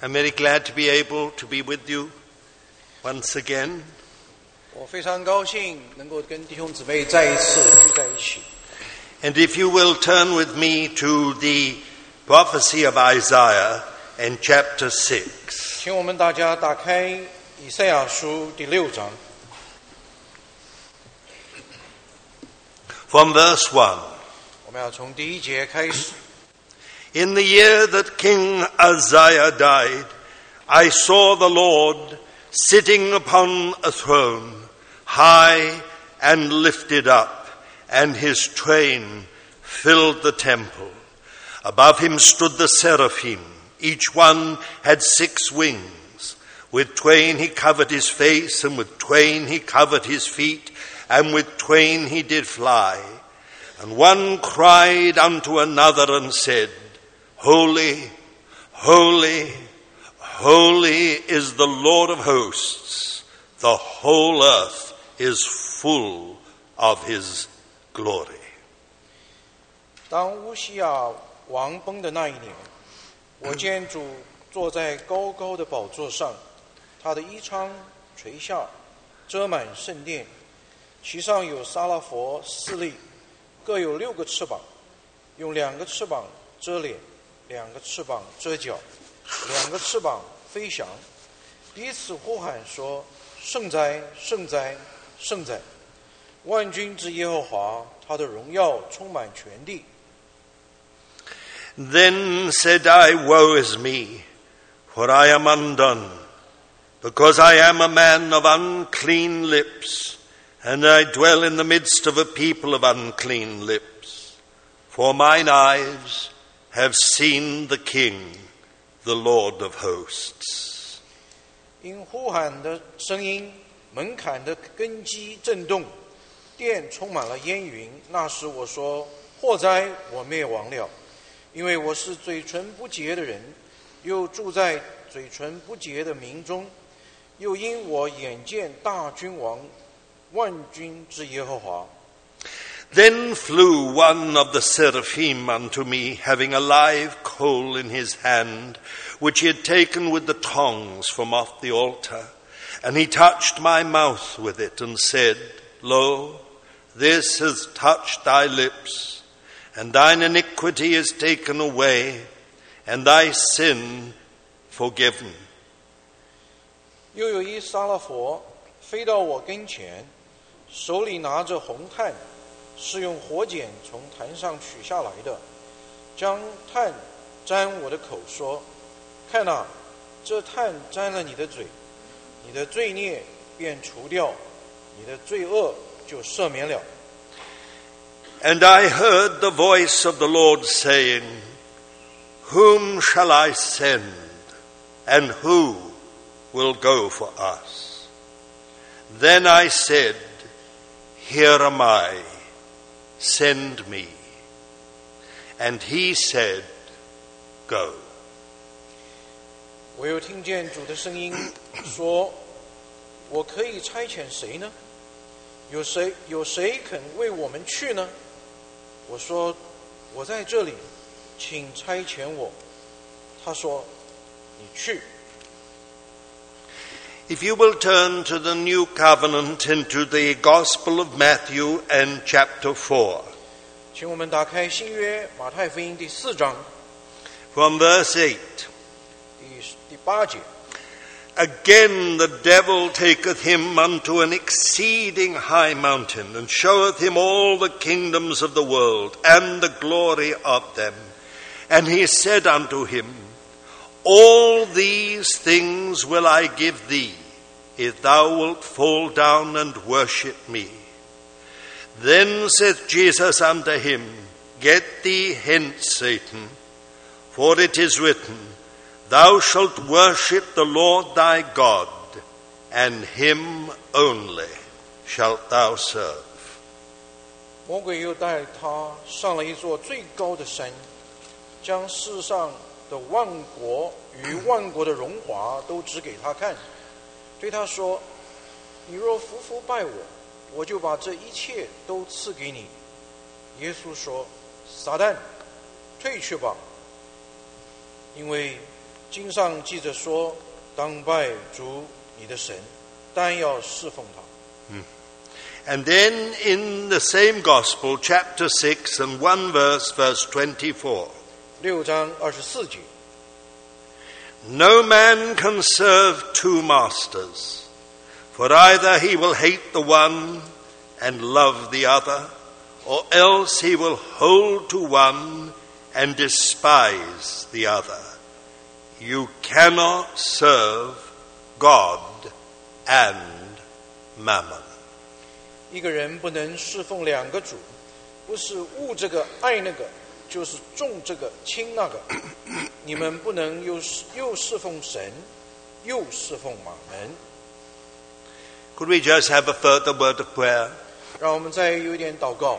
I'm very glad to be able to be with you once again. 我非常高兴能够跟弟兄姊妹再一次聚在一起。 And if you will turn with me to the prophecy of Isaiah in chapter 6. 请我们大家打开以赛亚书第6章， From verse 1. 我们要从第1节开始。 In the year that King Uzziah died, I saw the Lord sitting upon a throne, high and lifted up, and his train filled the temple. Above him stood the seraphim. Each one had 6 wings. With twain he covered his face, and with twain he covered his feet, and with twain he did fly. And one cried unto another and said, Holy, holy, holy is the Lord of hosts. The whole earth is full of his glory. 当乌西亚王崩的那一年，我见主坐在高高的宝座上，他的衣裳垂下，遮满圣殿，其上有撒拉佛4粒，各有6个翅膀，用2个翅膀遮脸，2个翅膀遮脚，2个翅膀飞翔，彼此呼喊说：圣哉，圣哉，圣哉！万军之耶和华，他的荣耀充满全地。 Then said I, Woe is me, for I am undone, because I am a man of unclean lips, and I dwell in the midst of a people of unclean lips. For mine eyes have seen the King, the Lord of hosts. 因呼喊的声音，门槛的根基震动，殿充满了烟云。那时我说：祸哉，我灭亡了！因为我是嘴唇不洁的人，又住在嘴唇不洁的民中，又因我眼见大君王，万军之耶和华。 Then flew one of the seraphim unto me, having a live coal in his hand, which he had taken with the tongs from off the altar. And he touched my mouth with it, and said, Lo, this has touched thy lips, and thine iniquity is taken away, and thy sin forgiven. 又有一撒拉佛飞到我跟前，手里拿着红炭，是用火剪从坛上取下来的，将炭沾我的口，说：看哪，这炭沾了你的嘴，你的罪孽便除掉，你的罪恶就赦免了。 And I heard the voice of the Lord saying, Whom shall I send, and who will go for us? Then I said, Here am I, send me. And he said, Go. 我又听见主的声音说：我可以差遣谁呢？有谁肯为我们去呢？我说：我在这里，请差遣我。他说：你去。 If you will turn to the New Covenant into the Gospel of Matthew and chapter 4, 请我们打开新约马太福音第4章 from verse 8. 第8节。 Again the devil taketh him unto an exceeding high mountain, and showeth him all the kingdoms of the world, and the glory of them. And he said unto him, All these things will I give thee, if thou wilt fall down and worship me. Then saith Jesus unto him, Get thee hence, Satan, for it is written, Thou shalt worship the Lord thy God, and him only shalt thou serve. 魔鬼又带他上了一座最高的山，将世上的万国与万国的荣华都指给他看，对他说：你若服拜我，我就把这一切都赐给你。耶稣说：撒旦，退去吧，因为经上记着说，当拜主你的神，单要侍奉他。 And then in the same Gospel, chapter 6 and 1 verse 24. 6章24节。 No man can serve two masters, for either he will hate the one and love the other, or else he will hold to one and despise the other. You cannot serve God and mammon. 一个人不能侍奉两个主，不是恶这个爱那个，就是重这个轻那个。你们不能又侍奉神，又侍奉马门。 Could we just have a further word of prayer? 让我们再有一点祷告。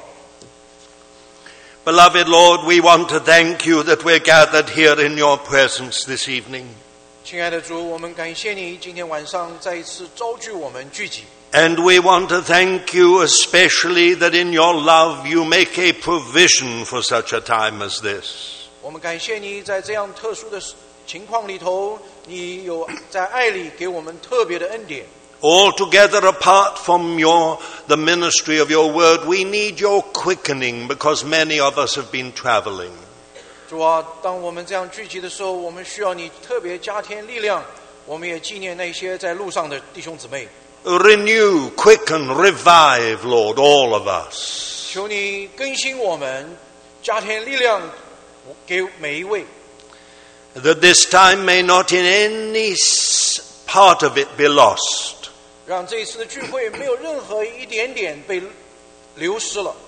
Beloved Lord, we want to thank you that we're gathered here in your presence this evening. 亲爱的主，我们感谢你今天晚上再一次召聚我们聚集。 And we want to thank you especially that in your love you make a provision for such a time as this. 我们感谢你在这样特殊的情况里头，你有在爱里给我们特别的恩典。 Altogether apart from the ministry of your word, we need your quickening because many of us have been traveling. 主啊，当我们这样聚集的时候，我们需要你特别加添力量。我们也纪念那些在路上的弟兄姊妹。 Renew, quicken, revive, Lord, all of us. 求你更新我们，加添力量给每一位。 That this time may not in any part of it be lost. 让这一次的聚会没有任何一点点被流失了。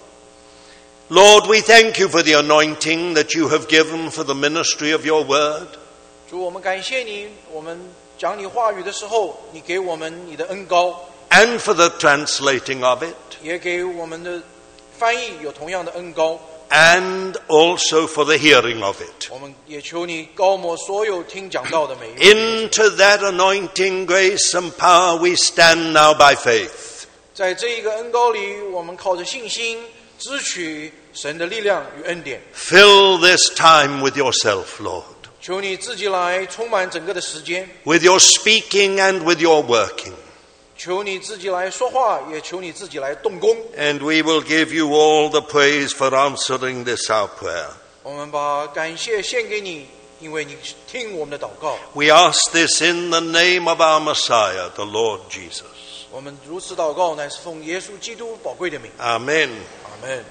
Lord, we thank you for the anointing that you have given for the ministry of your word. 主，我们感谢你，我们讲你话语的时候，你给我们你的恩膏， And for the translating of it. 也给我们的翻译有同样的恩膏。 And also for the hearing of it. 我们也求你高摩所有听讲道的每一位。 Into that anointing, grace and power we stand now by faith. 在这一个恩膏里，我们靠着信心支取神的力量与恩典。 Fill this time with yourself, Lord. 求你自己来充满整个的时间， With your speaking and with your working. 求你自己来说话，也求你自己来动工。 And we will give you all the praise for answering this our prayer. 我们把感谢献给你，因为你听我们的祷告。 We ask this in the name of our Messiah, the Lord Jesus. 我们如此祷告，乃是奉耶稣基督宝贵的名。 Amen. 阿门。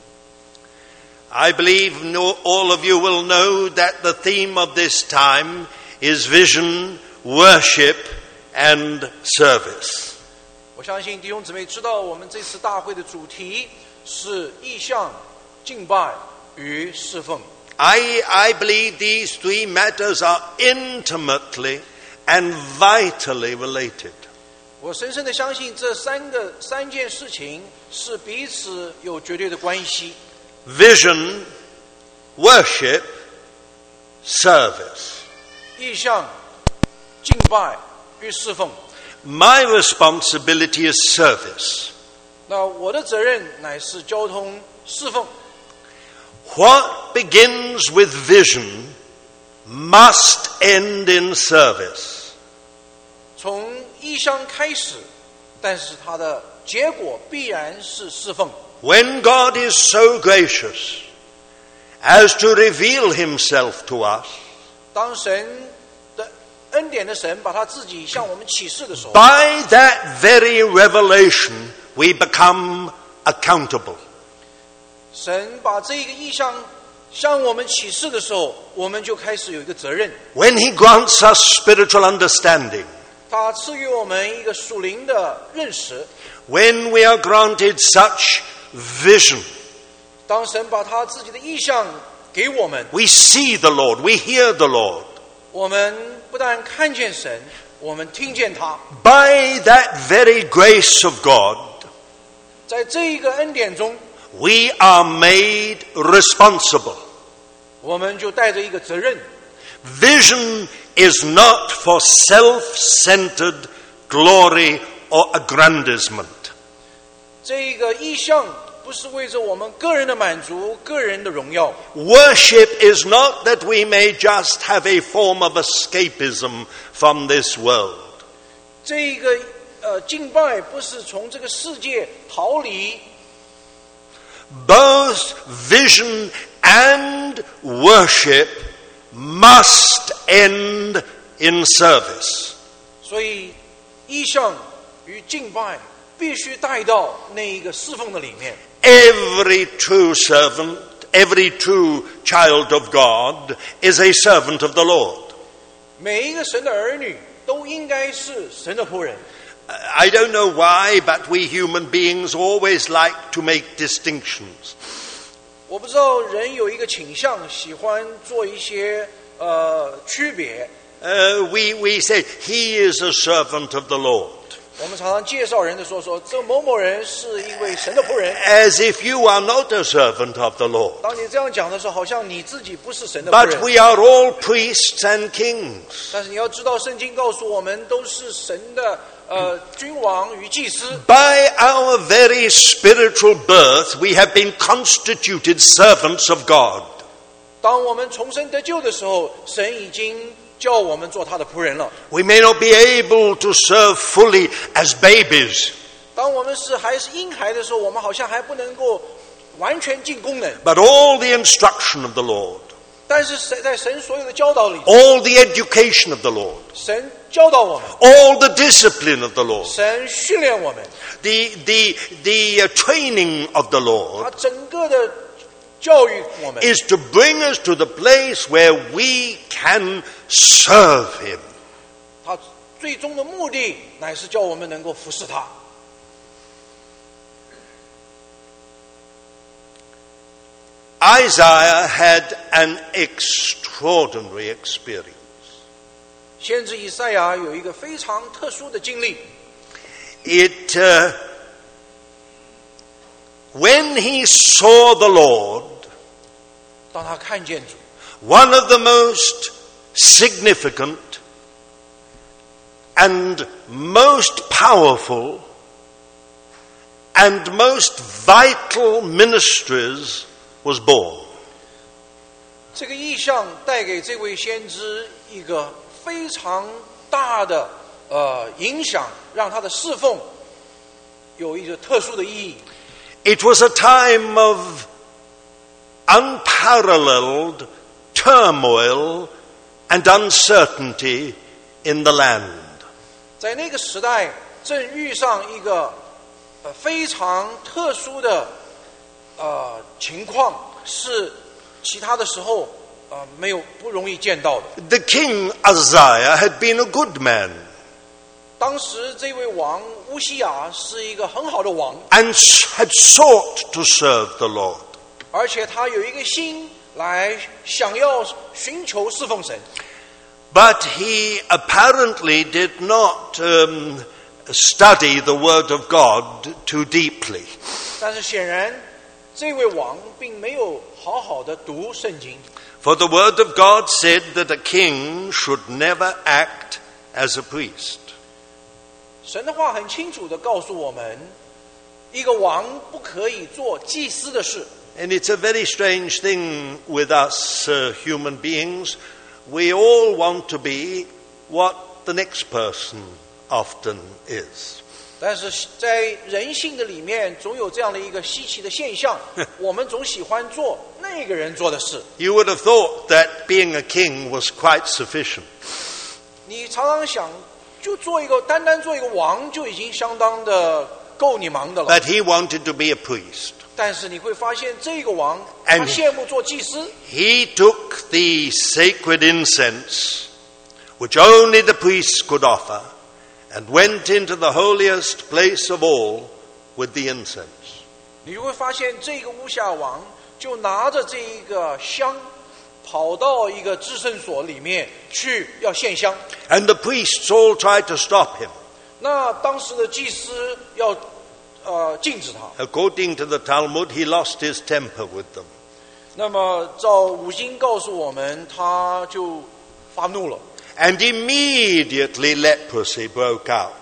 I believe all of you will know that the theme of this time is vision, worship, and service. 我相信弟兄姊妹知道，我们这次大会的主题是意象、敬拜与侍奉。 I believe these three matters are intimately and vitally related. 我深深的相信这三件事情是彼此有绝对的关系。 Vision, worship, service. 意象、敬拜与侍奉。 My responsibility is service. 那我的责任乃是交通侍奉。 What begins with vision must end in service. 从意象开始，但是它的结果必然是侍奉。 When God is so gracious as to reveal himself to us, 当神的恩典的神把他自己向我们启示的时候， by that very revelation we become accountable. 神把这一个意象向我们启示的时候，我们就开始有一个责任。 When he grants us spiritual understanding, 他赐予我们一个属灵的认识。 when we are granted such vision, 当神把他自己的意象给我们， we see the Lord, we hear the Lord. 我们不但看见神，我们听见他。 By that very grace of God, 在这一个恩典中， we are made responsible. 我们就带着一个责任。 Vision is not for self-centered glory or aggrandizement. 这一个意象不是为着我们个人的满足、个人的荣耀。 Worship is not that we may just have a form of escapism from this world. 这个敬拜不是从这个世界逃离。 Both vision and worship must end in service. 所以意象与敬拜必须带到那一个侍奉的里面。 Every true servant, every true child of God is a servant of the Lord. 每一个神的儿女都应该是神的仆人。 I don't know why, but we human beings always like to make distinctions. 我不知道人有一个倾向，喜欢做一些区别。 We say, he is a servant of the Lord. 我们常常介绍人的说这某某人是一位神的仆人。 As if you are not a servant of the Lord. 当你这样讲的时候，好像你自己不是神的仆人。 But we are all priests and kings. 但是你要知道，圣经告诉我们，都是神的君王与祭司。 By our very spiritual birth, we have been constituted servants of God. 当我们重生得救的时候，神已经叫我们做他的仆人了。 We may not be able to serve fully as babies. 当我们还是婴孩的时候，我们好像还不能够完全尽功能。 But all the instruction of the Lord, 但是在神所有的教导里， all the education of the Lord, 神教导我们， all the discipline of the Lord, 神训练我们， the training of the 他 Lord 整个的教育我们， is to bring us to the place where we can serve Him. 他最终的目的乃是叫我们能够服侍他。 Isaiah had an extraordinary experience. 先知以赛亚有一个非常特殊的经历。 When he saw the Lord, 当他看见主， one of the most significant and most powerful and most vital ministries was born. 这个异象带给这位先知一个非常大的影响，让他的侍奉有一个特殊的意义。 It was a time of unparalleled turmoil and uncertainty in the land. 在那个时代，正遇上一个非常特殊的情况，是其他的时候不容易见到的。 The king Uzziah had been a good man 当时这位王乌西雅是一个很好的王， and had sought to serve the Lord. 而且他有一个心来想要寻求侍奉神。 But he apparently did not study the Word of God too deeply. 但是显然，这位王并没有好好的读圣经。 For the Word of God said that a king should never act as a priest. 神的话很清楚地告诉我们，一个王不可以做祭司的事。 And it's a very strange thing with us human beings. We all want to be what the next person often is. 但是在人性的里面，总有这样的一个稀奇的现象，我们总喜欢做那个人做的事。 You would have thought that being a king was quite sufficient. 你常常想，就单单做一个王就已经相当的够你忙的了。 But he wanted to be a priest. 但是你会发现，这个王他羡慕做祭司。 He took the sacred incense, which only the priests could offer, and went into the holiest place of all with the incense. 你就会发现，这个乌夏王就拿着这一个香，跑到一个至圣所里面去要献香。 And the priests all tried to stop him. 那当时的祭司要禁止他。 According to the Talmud, he lost his temper with them. 那么照五经告诉我们，他就发怒了。 And immediately leprosy broke out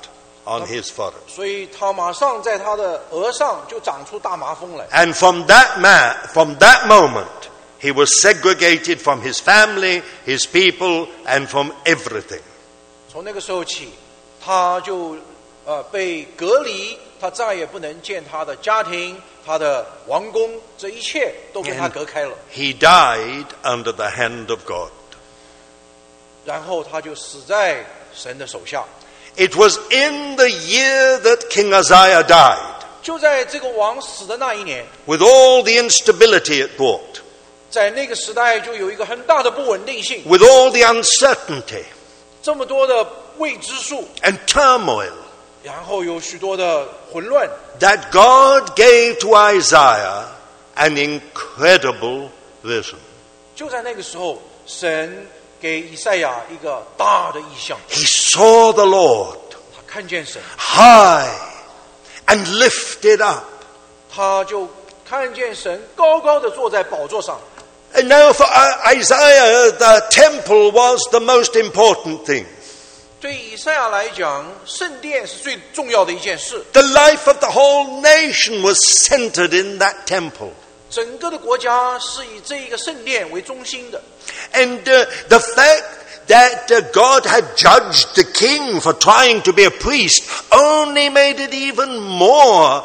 on his forehead. 所以他马上在他的额上就长出大麻风来。 And from that moment, he was segregated from his family, his people, and from everything. 从那个时候起，他就被隔离，他再也不能见他的家庭、他的王宫，这一切都跟他隔开了。 He died under the hand of God. 然后他就死在神的手下。 It was in the year that King Uzziah died, 就在这个王死的那一年， with all the instability it brought, 在那个时代就有一个很大的不稳定性， with all the uncertainty 这么多的未知数， and turmoil, 然后有许多的混乱， that God gave to Isaiah an incredible vision. 就在那个时候，神给以赛亚一个大的意象， He saw the Lord 他看见神， high and lifted up. 他就看见神高高的坐在宝座上。 And now for Isaiah, the temple was the most important thing. 对以赛亚来讲，圣殿是最重要的一件事。 The life of the whole nation was centered in that temple. 整个的国家是以这一个圣殿为中心的。 And the fact that God had judged the king for trying to be a priest only made it even more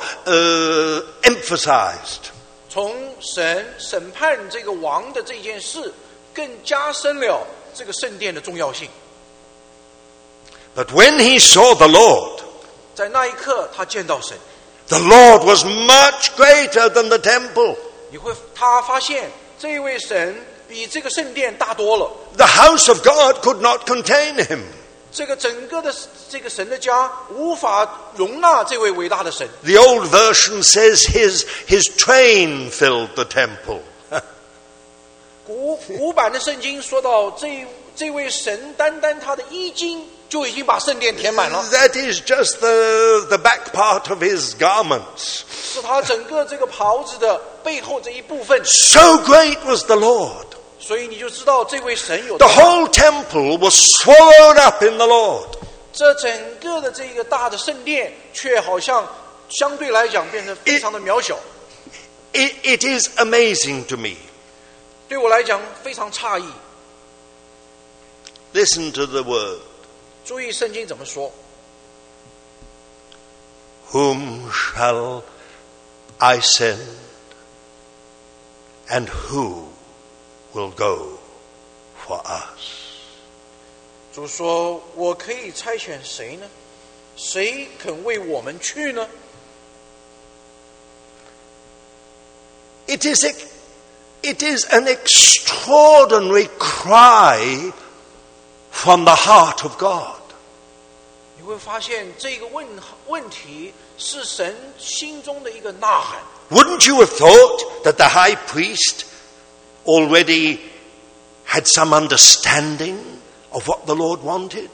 emphasized. 从神审判这个王的这件事，更加深了这个圣殿的重要性。 But when he saw the Lord, 在那一刻，他见到神， the Lord was much greater than the temple. 他发现这一位神比这个圣殿大多了。 The house of God could not contain him. 这个整个的这个神的家无法容纳这位伟大的神。 The old version says his train filled the temple. 古版的圣经说到这位神，单单他的衣襟就已经把圣殿填满了。 That is just the back part of his garments. 是他整个这个袍子的背后这一部分。 So great was the Lord. 所以你就知道这位神有 The whole temple was swallowed up in the Lord. 这整个的这个大的圣殿，却好像相对来讲变得非常的渺小。 It is amazing to me. 对我来讲非常诧异。 Listen to the word. 注意圣经怎么说 Whom shall I send? And who will go for us? 主说：“我可以差遣谁呢？谁肯为我们去呢？” It is an extraordinary cry from the heart of God. 你会发现这个问题是神心中的一个呐喊。 Wouldn't you have thought that the high priest already had some understanding of what the Lord wanted?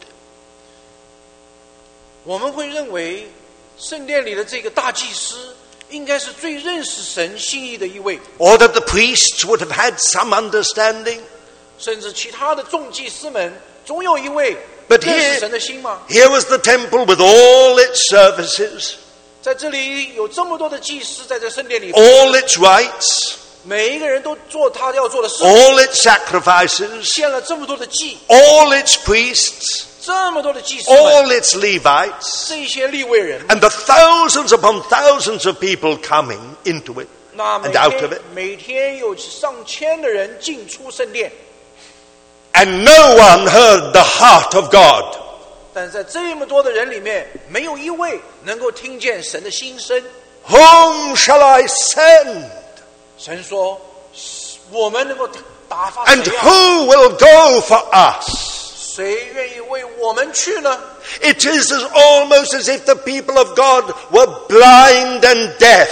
我们会认为圣殿里的这个大祭司应该是最认识神心意的一位， Or that the priests would have had some understanding? 甚至其他的众祭司们总有一位 But 认识神的心吗？ here was the temple with all its services, 在这里有这么多的祭司在这圣殿里， all its rites, 每一个人都做他要做的事， all its sacrifices, 献了这么多的祭， all its priests, 这么多的祭司们， all its Levites, 这些利未人， and the thousands upon thousands of people coming into it 那 and out of it. 每天有上千的人进出圣殿， And no one heard the heart of God. 但在这么多的人里面，没有一位能够听见神的心声。 Whom shall I send? 神说：“我们能够打发 And 谁啊？ who will go for us? 谁愿意为我们去呢？” It is almost as if the people of God were blind and deaf.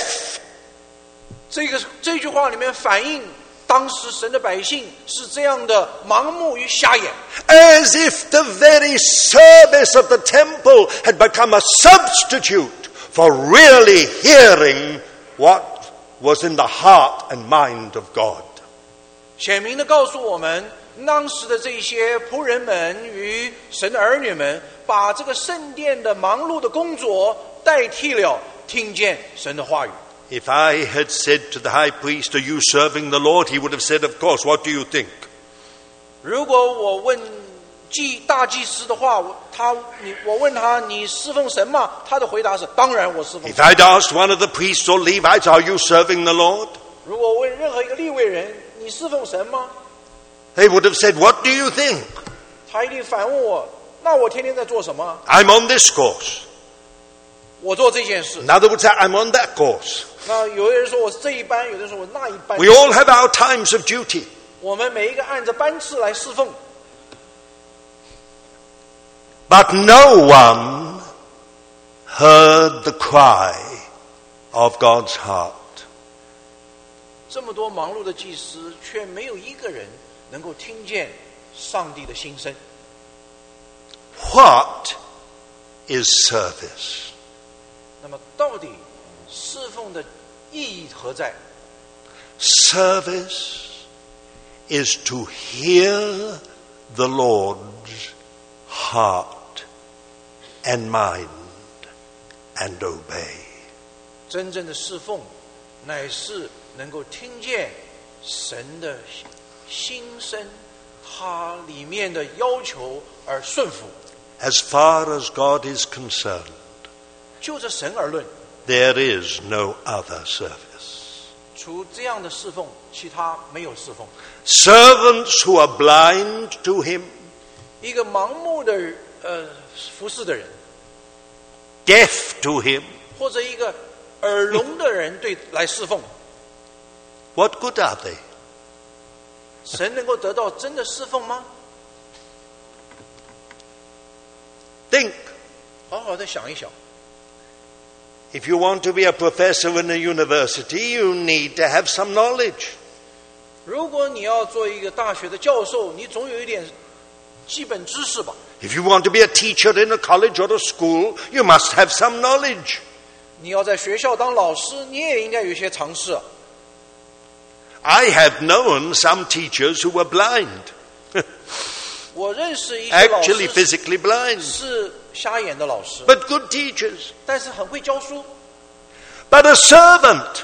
这句话里面反映当时神的百姓是这样的盲目与瞎眼， As if the very service of the temple had become a substitute for really hearing what was in the heart and mind of God. 显明的告诉我们， 当时的这些仆人们与神的儿女们，把这个圣殿的忙碌的工作代替了听见神的话语。 If I had said to the high priest, "Are you serving the Lord?" he would have said, "Of course, what do you think?" 如果我问大祭司的话，我问他你侍奉神吗？他的回答是当然我侍奉 If 神。 I'd asked one of the priests or Levites, "Are you serving the Lord?" 如果我问任何一个利未人你侍奉神吗？ they would have said, "What do you think?" 他一定反问我，那我天天在做什么？ I'm on this course. 我做这件事。 In other words, I'm on that course. 那有的人说我是这一班，有的人说我那一班。 We all have our times of duty. 我们每一个按着班次来侍奉。 But no one heard the cry of God's heart. 这么多忙碌的祭司，却没有一个人能够听见上帝的心声。 What is service? 那么，到底侍奉的意义何在？ Service is to hear the Lord's heart and mind and obey. 真正的侍奉，乃是能够听见神的心声，他里面的要求而顺服。 As far as God is concerned, 就着神而论， there is no other service. 除这样的侍奉，其他没有侍奉。 Servants who are blind to Him, 一个盲目的服侍的人， deaf to Him, 或者一个耳聋的人来侍奉， what good are they? 神能够得到真的侍奉吗？ Think, 好好的想一想。 if you want to be a professor in a university, you need to have some knowledge. 如果你要做一个大学的教授，你总有一点基本知识吧。 If you want to be a teacher in a college or a school, you must have some knowledge. 你要在学校当老师，你也应该有一些常识。 I have known some teachers who were blind, 我认识一些老 actually 师 physically blind, 是瞎眼的老师， but good teachers. 但是很会教书。 But a servant,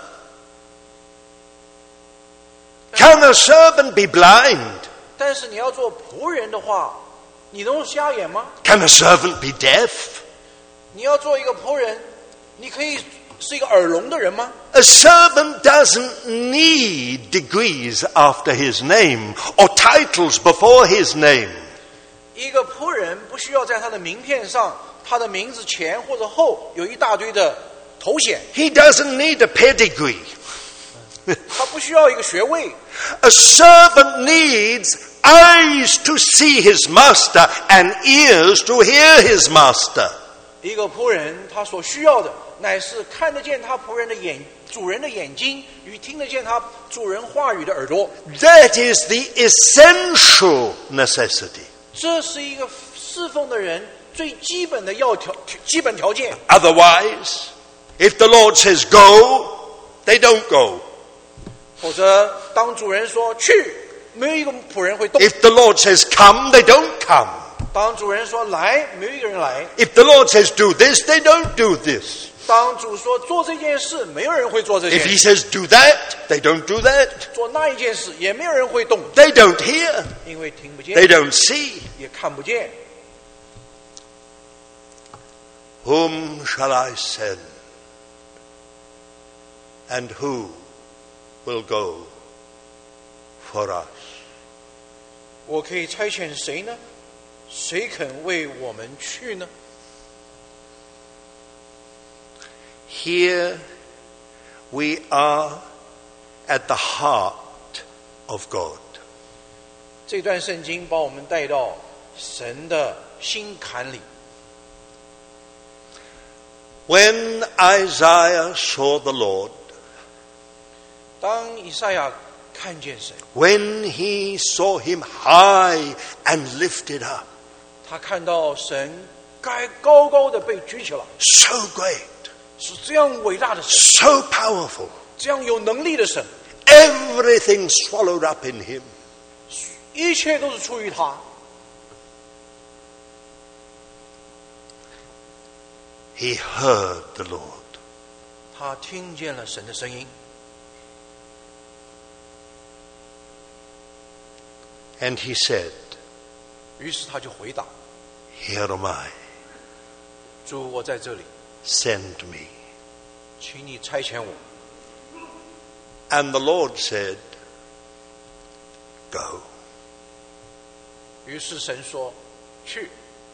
can a servant be blind? 但是你要做仆人的话，你能瞎眼吗？ Can a servant be deaf? 你要做一个仆人，你可以是一个耳聋的人吗？ A servant doesn't need degrees after his name or titles before his name. 一个仆人不需要在他的名片上，他的名字前或者后有一大堆的头衔， He doesn't need a pedigree. 他不需要一个学位。 A servant needs eyes to see his master and ears to hear his master. 一个仆人他所需要的乃是看得见他仆人的主人的眼睛与听得见他主人话语的耳朵。 That is the essential necessity. 这是一个侍奉的人最基本的基本条件。 Otherwise, if the Lord says go, they don't go. 否则，当主人说去，没有一个仆人会动； If the Lord says come, they don't come. 当主人说来，没有一个人来； If the Lord says do this, they don't do this. 当主说做这件事，没有人会做这 If 件 he 事； says do that, they don't do that. 做那一件事，也没有人会动， They don't hear. 因为听不 They 见， don't see. 也看不见。 Whom shall I send? And who will go for us? 我可以差遣谁呢？谁肯为我们去呢？ Here we are at the heart of God. 这段圣经把我们带到神的心坎里。 When Isaiah saw the Lord, 当以赛亚看见神， when he saw him high and lifted up, 他看到神该高高的被举起来， so great, 是这样伟大的神， so powerful, 这样有能力的神， everything swallowed up in him. 一切都是出于他。 He heard the Lord. 他听见了神的声音， And he said, 于是他就回答 Here am I, 主，我在这里， send me. 请你差遣我。 And the Lord said, Go. 于是神说：“去。”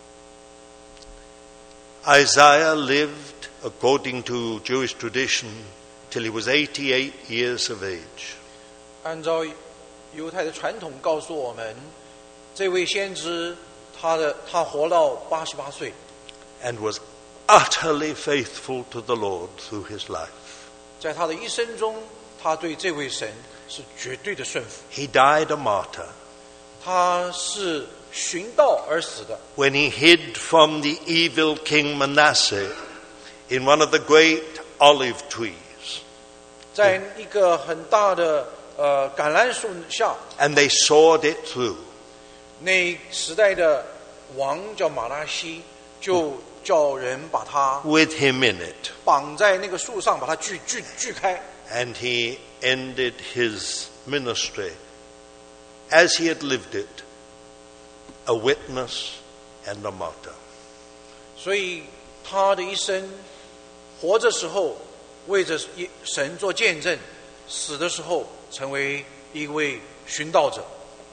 Isaiah lived according to Jewish tradition till he was 88 years of age. 按照犹太的传统告诉我们，这位先知他活到88岁， and was utterly faithful to the Lord through his life. 在他的一生中，他对这位神是绝对的顺服。 He died a martyr 他是寻道而死的。 when he hid from the evil king Manasseh in one of the great olive trees. 在一个很大的橄榄树下， And they sawed it through. 那时代的王叫马拉西，就叫人把他 With him in it. 绑在那个树上，把他锯开。 And he ended his ministry as he had lived it, a witness and a martyr. 所以他的一生，活着时候为着神做见证，死的时候成为一位寻道者。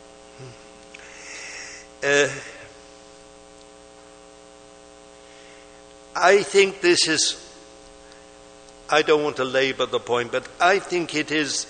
I think this is, I don't want to labor the point, but I think it is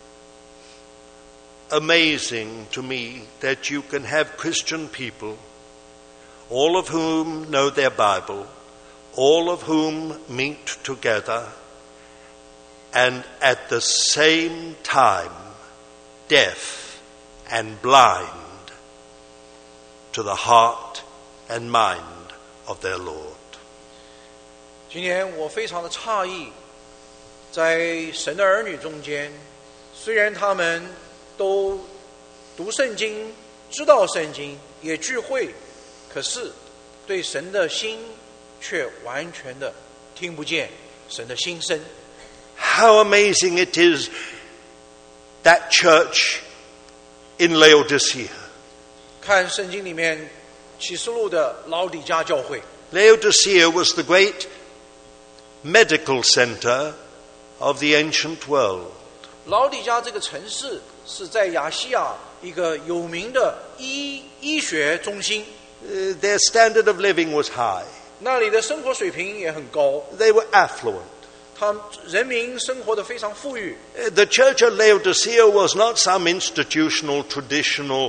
amazing to me that you can have Christian people, all of whom know their Bible, all of whom meet together, and at the same time deaf and blind to the heart and mind of their Lord. 今天我非常的诧异，在神的儿女中间，虽然他们都读圣经、知道圣经，也聚会，可是对神的心却完全的听不见神的心声。 How amazing it is that church in Laodicea. 看圣经里面启示录的老底嘉教会， Laodicea was the great medical center of the ancient world. 老底嘉这个城市是在亚细亚一个有名的医学中心， Their standard of living was high. 那里的生活水平也很高， They were affluent. 他们人民生活得非常富裕。 The church of Laodicea was not some institutional, traditional,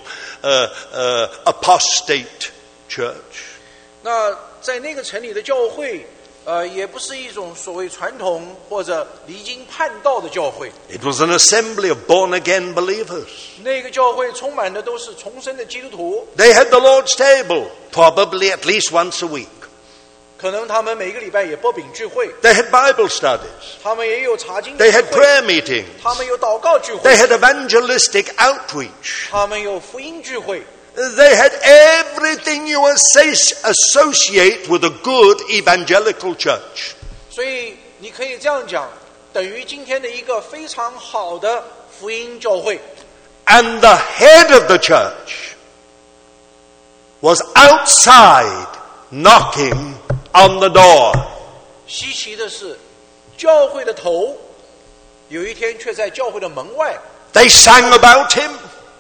apostate church. 那在那个城里的教会，也不是一种所谓传统或者离经叛道的教会。 It was an assembly of born-again believers. 那个教会充满的都是重生的基督徒， They had the Lord's table, probably at least once a week. 可能他们每个礼拜也播饼聚会， They had Bible studies. 他们也有查经聚 They had 会， prayer meetings. 他们有祷告聚 They 会， had evangelistic outreach. 他们有福音聚会， They had everything you associate with a good evangelical church. 所以你可以这样讲，等于今天的一个非常好的福音教会。 And the head of the church was outside knocking on the door. 稀奇的是，教会的头有一天却在教会的门外， They sang about him.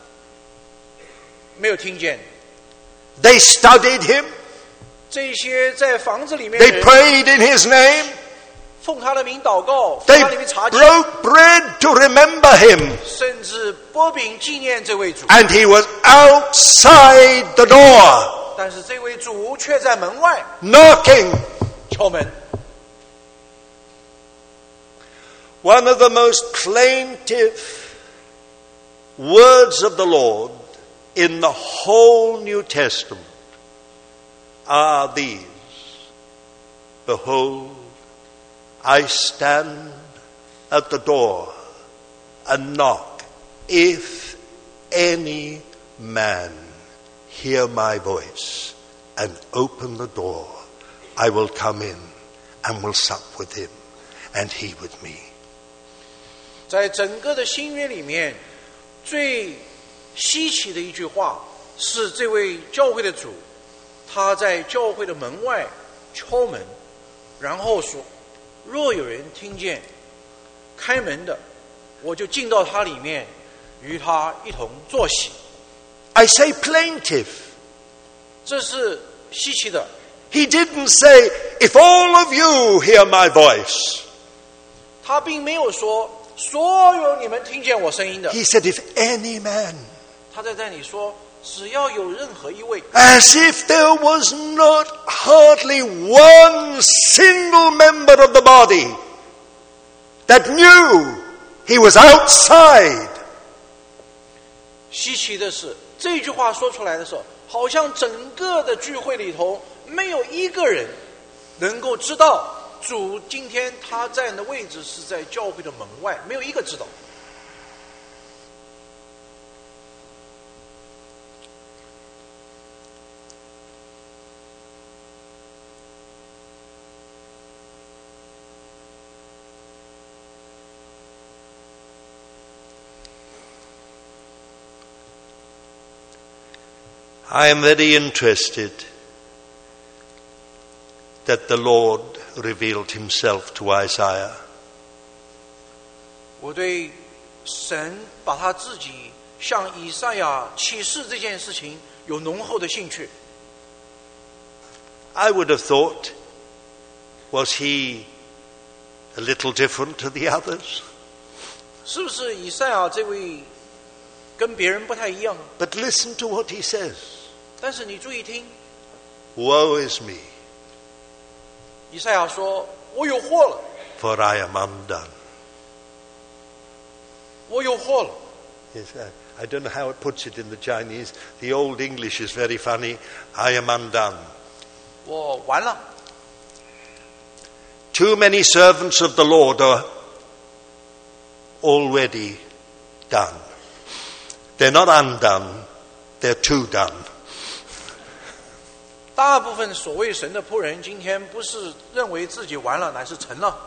没有听见。 They studied him. 这些在房子里面的 They 人 prayed in his name. 奉他的名祷告，奉 They 他的名查经， broke bread to remember him. 甚至拨饼纪念这位主。 And he was outside the door, 但是这位主却在门外 knocking. 敲门。 One of the most plaintive words of the Lord in the whole New Testament are these: Behold, I stand at the door and knock. If any man hear my voice and open the door, I will come in and will sup with him and he with me. 在整个的新约里面，最稀奇的一句话是这位教会的主，他在教会的门外敲门，然后说：若有人听见开门的，我就进到他里面，与他一同坐席。 I say plaintive. 这是稀奇的。 He didn't say, if all of you hear my voice. 他并没有说所有你们听见我声音的。 He said, if any man. 他在这里说，只要有任何一位， As if there was not hardly one single member of the body that knew he was outside. 稀奇的是，这句话说出来的时候，好像整个的聚会里头没有一个人能够知道主今天他站的位置是在教会的门外，没有一个知道。 I am very interested that the Lord revealed himself to Isaiah. 我对神把他自己向以赛亚启示这件事情有浓厚的兴趣。 I would have thought, was he a little different to the others? 是不是以赛亚这位跟别人不太一样？ But listen to what he says. 但是你注意听， Woe is me, 以赛亚说：“我有祸了， for I am undone. 我有祸了。” Yes, I don't know how it puts it in the Chinese. The old English is very funny. I am undone. 我完了。 Too many servants of the Lord are already done. They're not undone, they're too done. 大部分所谓神的仆人，今天不是认为自己完了，乃是成了。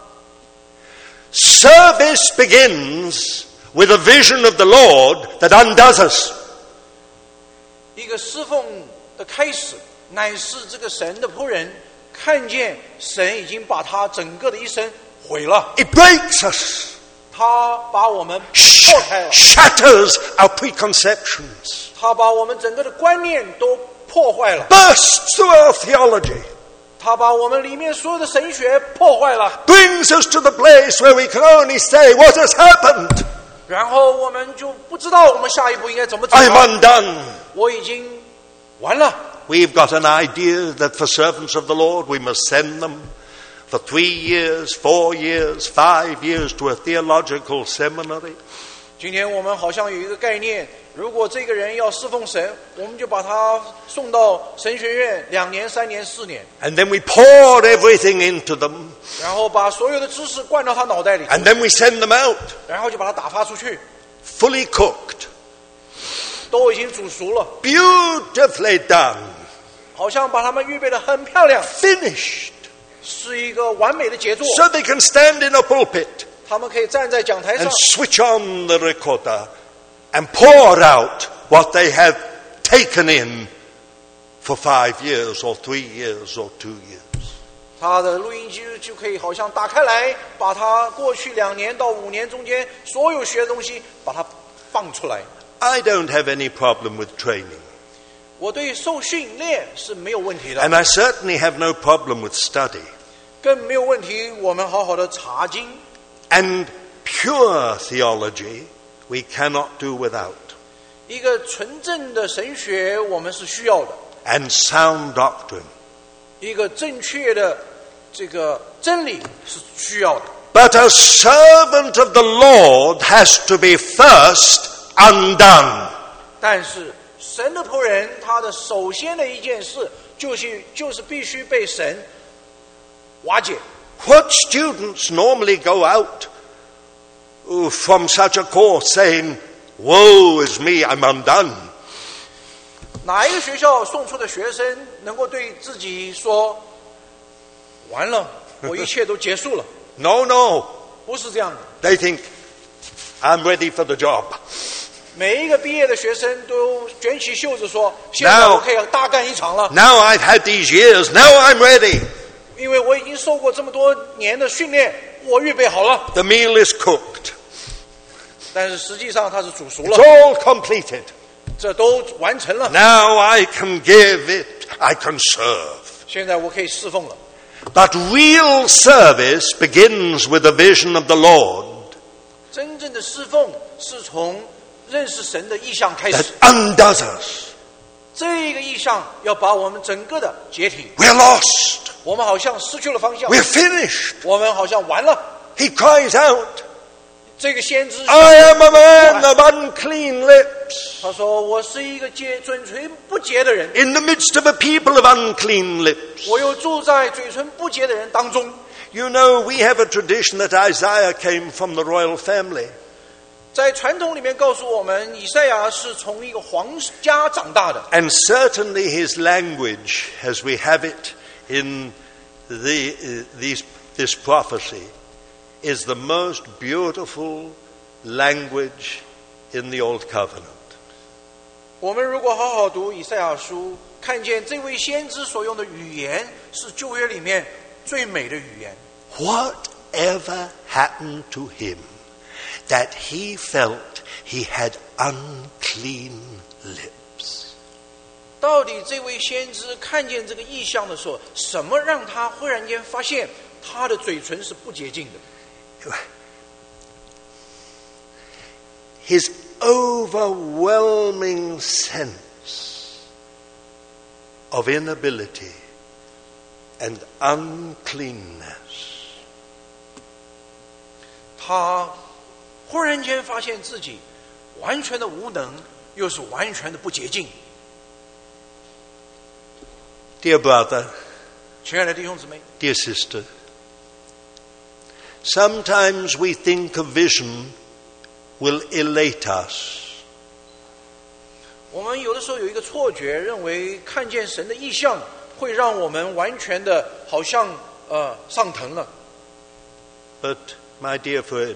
Service begins with a vision of the Lord that undoes us. 一个侍奉的开始，乃是这个神的仆人看见神已经把他整个的一生毁了， It breaks us, 他把我们破开了， shatters our preconceptions, 他把我们整个的观念都破坏了， bursts through our theology, 他把我们里面所有的神学破坏了， brings us to the place where we can only say, what has happened? 然后我们就不知道我们下一步应该怎么走 I'm 了。 undone. 我已经完了。 We've got an idea that for servants of the Lord we must send them for 3 years, 4 years, 5 years to a theological seminary. 今天我们好像有一个概念，如果这个人要侍奉神，我们就把他送到神学院2年、3年、4年， And then we pour everything into them. 然后把所有的知识灌到他脑袋里， And then we send them out 然后就把他打发出去， fully cooked, 都已经煮熟了， beautifully done, 好像把他们预备得很漂亮， finished, 是一个完美的杰作。 so they can stand in a pulpit 他们可以站在讲台上 and， switch on the recorder and pour out what they have taken in for 5 years or 3 years or 2 years. 他的录音机就可以好像打开来，把他过去2年到5年中间所有学的东西把它放出来。 I don't have any problem with training. 我对受训练是没有问题的， And I certainly have no problem with study. 更没有问题。我们好好的查经， And pure theology we cannot do without. 一个纯正的神学我们是需要的， And sound doctrine. 一个正确的这个真理是需要的。 But a servant of the Lord has to be first undone. 但是神的仆人，他的首先的一件事就是必须被神瓦解。 What students normally go out from such a course saying, woe is me, I'm undone. 哪一个学校送出的学生能够对自己说，完了，我一切都结束了？ No, no. 不是这样的。 They think, I'm ready for the job. 每一个毕业的学生都卷起袖子说，现在我可以大干一场了。 Now I've had these years. Now I'm ready. 因为我已经受过这么多年的训练，我预备好了。 The meal is cooked. 但是实际上它是煮熟 It's 了， all completed. 这都完成了。 Now I can give it. I can serve. 现在我可以侍奉了。 But real service begins with a vision of the Lord 真正的侍奉是从认识神的意象开 that 始， undoes us. 这个意象要把我们整个的解体。 We're lost. 我们好像失去了方向， We're finished. 我们好像完了。 He cries out, 这个先知 I am a man of unclean lips. 他说：“我是一个嘴唇不洁的人， In the midst of a people of unclean lips. 我又住在嘴唇不洁的人当中。” You know, we have a tradition that Isaiah came from the royal family. 在传统里面告诉我们，以赛亚是从一个皇家长大的， And certainly his language, as we have it in this prophecy, is the most beautiful language in the Old Covenant. 我们如果好好读以赛亚书，看见这位先知所用的语言是旧约里面最美的语言。 Whatever happened to him that he felt he had unclean lips? 到底这位先知看见这个异象的时候，什么让他忽然间发现他的嘴唇是不洁净的？ His overwhelming sense of inability and uncleanness. 他忽然间发现自己完全的无能，又是完全的不洁净。 Dear brother, 亲爱的弟兄姊妹， dear sister, sometimes we think a vision will elate us. 我们有的时候有一个错觉，认为看见神的异象会让我们完全的好像上腾了。 But, my dear friend,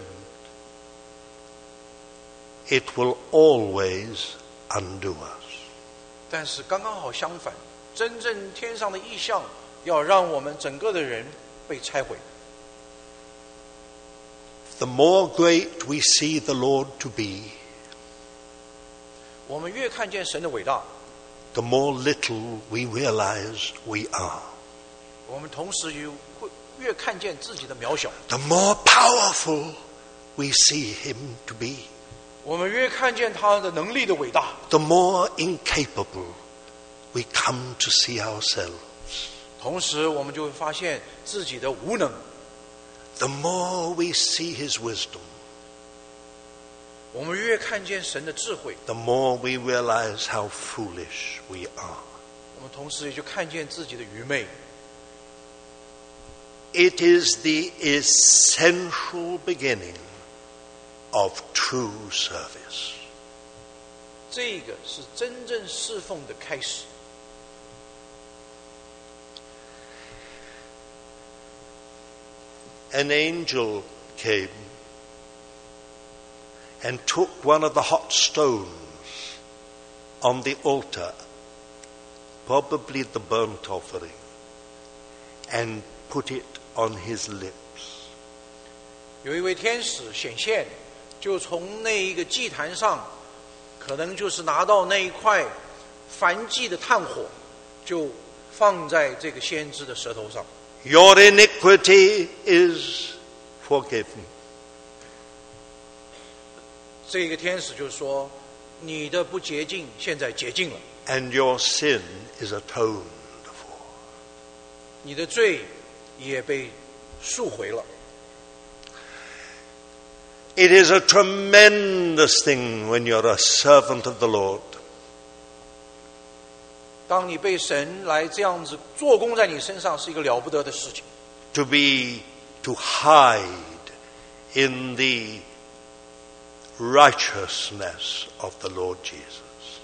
it will always undo us. 但是刚刚好相反，真正天上的异象要让我们整个的人被拆毁。 The more great we see the Lord to be, 我们越看见神的伟大， the more little we realize we are. 我们同时会越看见自己的渺小。 The more powerful we see him to be, 我们越看见他的能力的伟大， the more incapable we come to see ourselves. 同时我们就会发现自己的无能。 The more we see his wisdom, 我们越看见神的智慧， the more we realize how foolish we are. 我们同时也就看见自己的愚昧。 It is the essential beginning of true service. 这个是真正侍奉的开始。 An angel came and took one of the hot stones on the altar, probably the burnt offering, and put it on his lips. 有一位天使显现，就从那一个祭坛上，可能就是拿到那一块燔祭的炭火，就放在这个先知的舌头上。 Your iniquity is forgiven. 这个天使就说：“你的不洁净现在洁净了， And your sin is atoned for. 你的罪也被赎回了。” It is a tremendous thing when you're a servant of the Lord. 当你被神来这样子做工在你身上，是一个了不得的事情。 To hide in the righteousness of the Lord Jesus.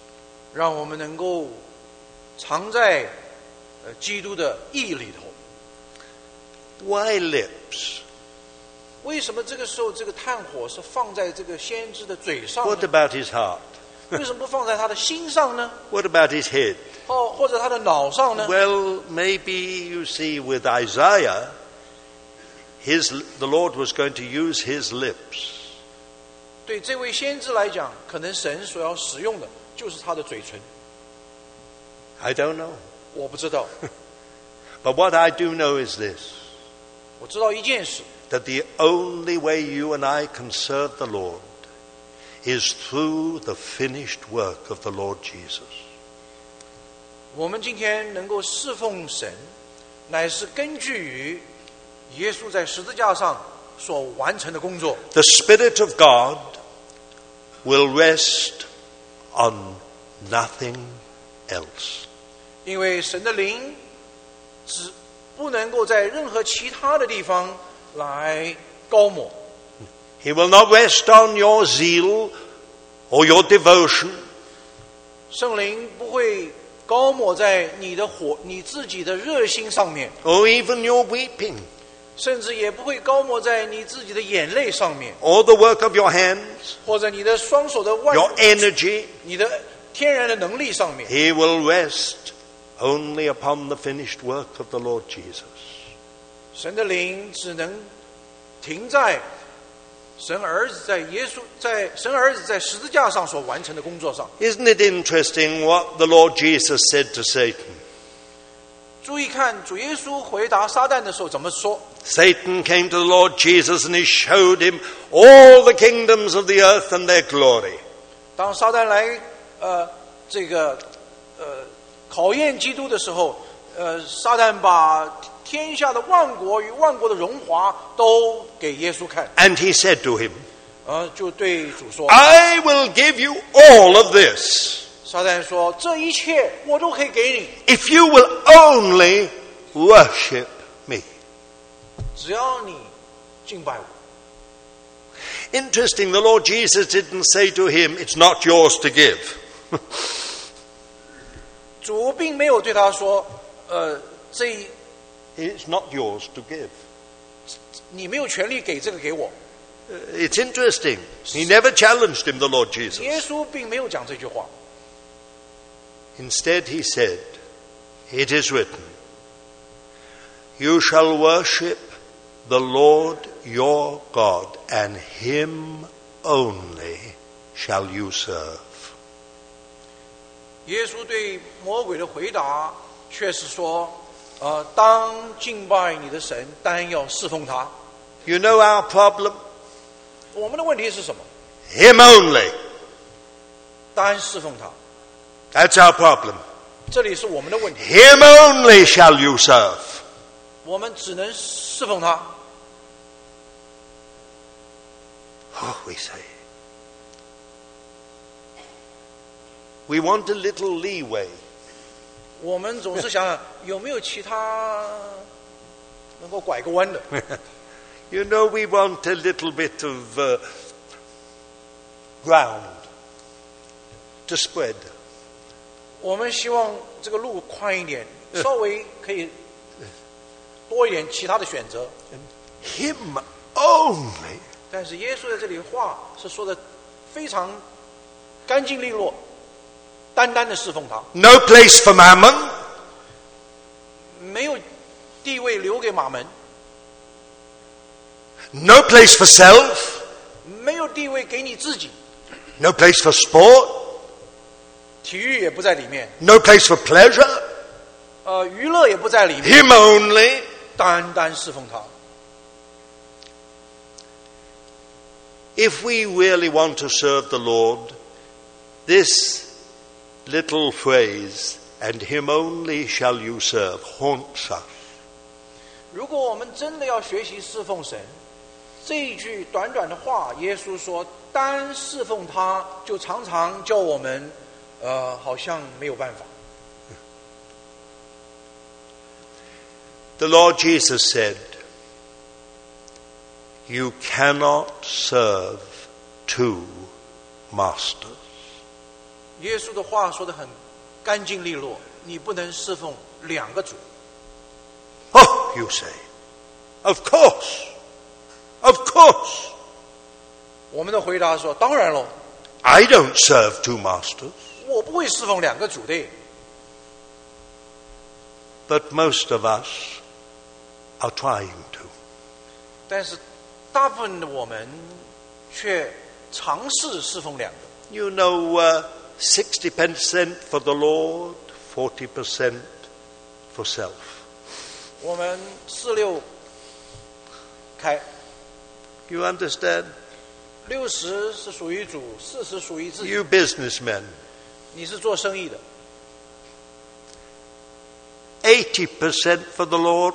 让我们能够藏在基督的义里头。 Why lips? 为什么这个时候这个炭火是放在这个先知的嘴上 What 呢？ about his heart? 为什么不放在他的心上呢？ What about his head? 或者他的脑上呢？ Well, maybe you see with Isaiah, the Lord was going to use his lips. 对这位先知来讲，可能神所要使用的就是他的嘴唇。 I don't know. 我不知道， But what I do know is this, 我知道一件事， that the only way you and I can serve the Lord is through the finished work of the Lord Jesus. 我们今天能够侍奉神，乃是根据于耶稣在十字架上所完成的工作。 The Spirit of God will rest on nothing else. 因为神的灵只不能够在任何其他的地方来高抹， He will not rest on your zeal or your devotion. 圣灵不会高抹在你自己的热心上面， Or even your weeping, 甚至也不会高抹在你自己的眼泪上面， or the work of your hands, 或者你的双手的 your energy. 你的天然的能力上面。 He will rest only upon the finished work of the Lord Jesus. 神的灵只能停在神儿子在十字架上所完成的工作上。 Isn't it interesting what the Lord Jesus said to Satan? 注意看主耶稣回答撒旦的时候怎么说。 Satan came to the Lord Jesus and he showed him all the kingdoms of the earth and their glory. 当撒旦来考验基督的时候，撒旦把天下的万国与万国的荣华都给耶稣看， And he said to him, 就对主说， I will give you all of this 撒旦说这一切我都可以给你， if you will only worship me. 只要你敬拜我。 Interesting, the Lord Jesus didn't say to him, it's not yours to give. 主并没有对他说， It's not yours to give. 你没有权利给这个给我。 It's interesting. He never challenged him, the Lord 耶 Jesus. 稣并没有讲这句话， Instead, he said, it is written, you shall worship the Lord your God, and him only shall you serve. 耶稣对魔鬼的回答却是说，当敬拜你的神，单要侍奉他。 You know our problem? 我们的问题是什么？ Him only. 单侍奉他， That's our problem. 这里是我们的问题。 Him only shall you serve. 我们只能侍奉他。 Oh, we say. We want a little leeway. 我们总是想想有没有其他能够拐个弯的。 You know, we want a little bit of ground to spread. 我们希望这个路宽一点，稍微可以多一点其他的选择。 Him only. 但是耶稣在这里话是说的非常干净利落，单单的侍奉他， No place for mammon. 没有地位留给马门， No place for self. 没有地位给你自己， No place for sport. 体育也不在里面， No place for pleasure. 娱乐也不在里面， Him only. 单单侍奉他。 If we really want to serve the Lord, this little phrase, and him only shall you serve, haunts us. 如果我们真的要学习侍奉神，这一句短短的话，耶稣说单侍奉他，就常常叫我们好像没有办法。 The Lord Jesus said, you cannot serve two masters. 耶稣的话说得很干净利落，你不能侍奉两个主。 Oh, you say. Of course. Of course. 我们的回答说：当然喽， I don't serve two masters. 我不会侍奉两个主的。 But most of us are trying to. 但是大部分的我们却尝试侍奉两个。 You know, 60% for the Lord, 40% for self. 我们46开 You understand? ，60是属于主，40属于自己。 You businessmen, 你是做生意的， 80% for the Lord,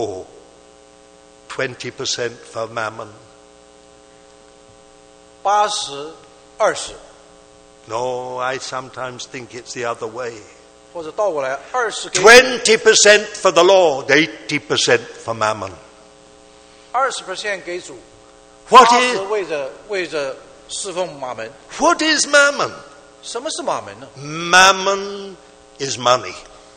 20% for mammon. 80-20， No, I sometimes think it's the other way. 或者倒过来，20给 20% for the Lord, 80% for mammon. 20% 给主 What ，80为着侍奉马门。 is mammon? 什么是马门呢？ Mammon is money.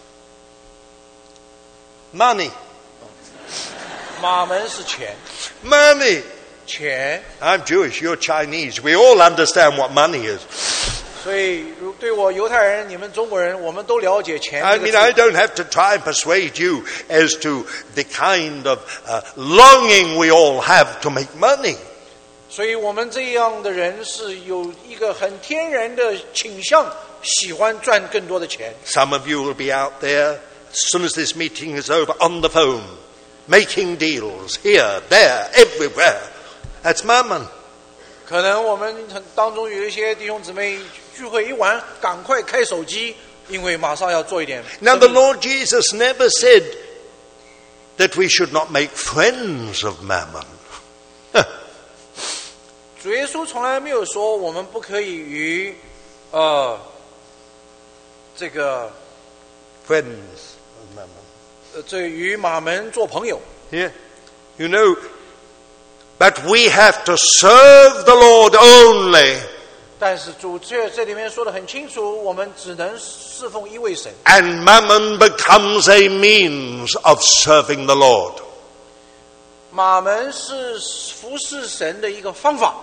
Money. 马门是钱， Money. 钱。 I'm Jewish, you're Chinese. We all understand what money is. 所以对我犹太人、你们中国人，我们都了解钱 I 这个 mean, 字。 I don't have to try and persuade you as to the kind of longing we all have to make money. 所以我们这样的人是有一个很天然的倾向，喜欢赚更多的钱。 Some of you will be out there as soon as this meeting is over on the phone, making deals here, there, everywhere. That's mammon. 可能我们当中有一些弟兄姊妹聚会一完，赶快开手机，因为马上要做一点。 Now, the Lord Jesus never said that we should not make friends of mammon. 主耶稣从来没有说我们不可以与这个 Friends of mammon. 这与马门做朋友。 Yeah. You know, but we have to serve the Lord only. 但是主却这里面说得很清楚，我们只能侍奉一位神。 And mammon becomes a means of serving the Lord. 马门是服侍神的一个方法。